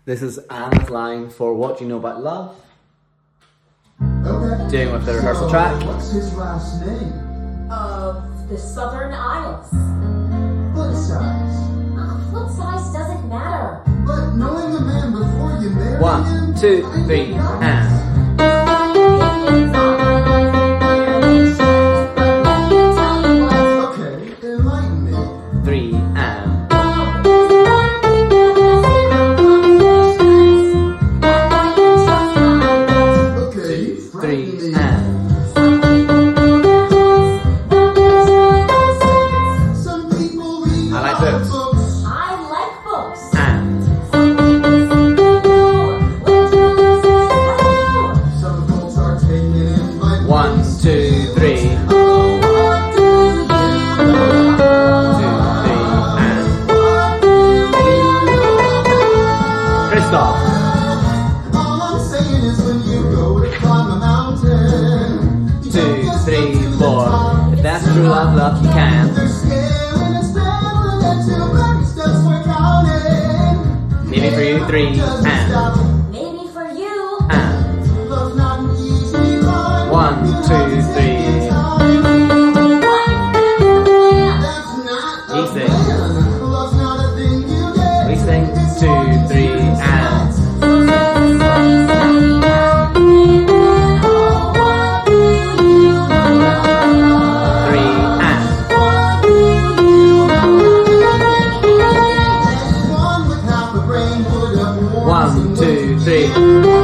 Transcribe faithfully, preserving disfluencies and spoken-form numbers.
This is Anna's line for What Do You Know About Love? Okay. Doing with the So, rehearsal track. What's his last name? Of the Southern Isles. Foot size. Uh, foot size doesn't matter. But knowing a man before you marry him... One, two, three, and... Okay, enlighten me. Three, and... Okay, Three, frighten me. and... Some people read I like a lot of books. books. I like books. And... Some folks are taken in by One, two, three... Oh, what do you know? Two, three, and... What do you know? Christoph! All I'm saying is when you go to climb a mountain, you Two, don't just three, get to the four. top. If that's true love, love, you can. They're scaling and scrambling until every step's worth counting. Maybe for you, three, Doesn't and... stop. Maybe for you. And... Love's not an easy ride. One, You two, have to three. take your time. That's not a Easy. plan. Love's not a thing you get. We sing two, three, and... Three, and... Anyone with half a brain would have One, two, three... What